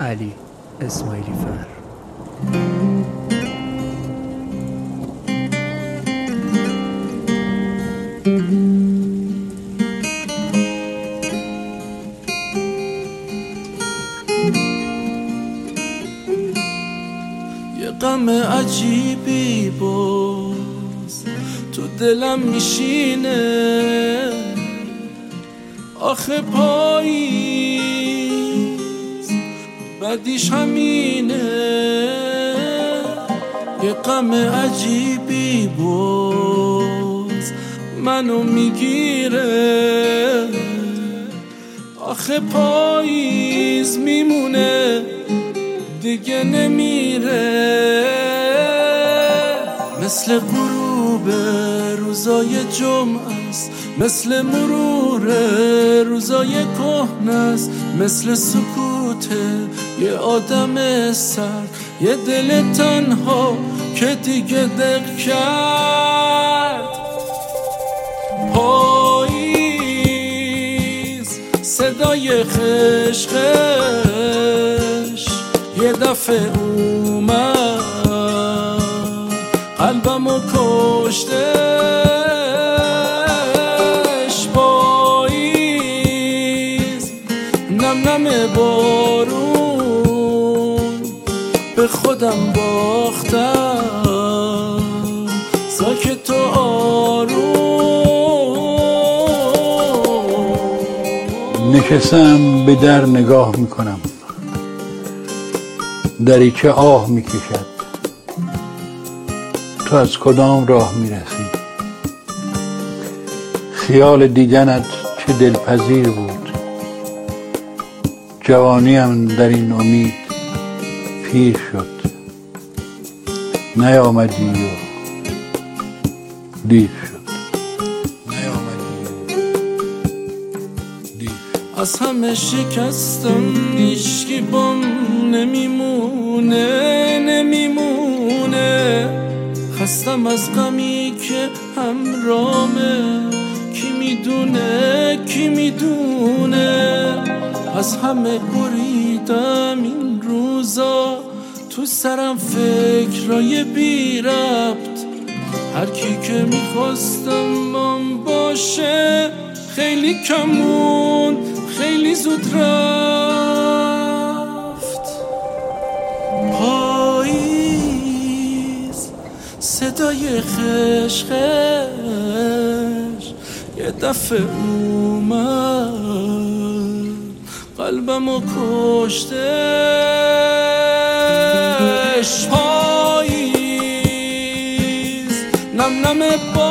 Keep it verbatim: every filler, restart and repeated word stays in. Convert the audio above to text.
علی اسماعیلی فر. یه غم عجیبی باز تو دلم میشینه، آخه پاییز بعدیش همینه. یه غم عجیبی باز منو میگیره، آخه پاییز میمونه دیگه نمیره. مثل غروب روزای جمعه است، مثل مرور روزای کهنه است، مثل سکوت یه آدم سرد، یه دل تنها که دیگه دق کرد. پاییز صدای خشخش یه دفعه اومد، قلبمو کشتش. پاییز نم نم بارون به خودم باختم، ساکت و آروم. نشستم به در نگاه میکنم، دریچه آه میکشد. تو از کدام راه میرسی؟ خیال دیدنت چه دلپذیر بود. جوانیم در این امید پیر شد، نیامدی و دیر شد. از همه شکستم هیچکی بام نمیمونه نمیمونه. خستم از غمی که همرامه، کی میدونه کی میدونه. از همه بریدم این روزا، تو سرم فکرای بی ربط. هر کی که میخواستم من باشه خیلی کمون خیلی زود رفت. پاییز صدای خشخش یه دفعه اومد، قلبمو کشتش. پاییز نم نم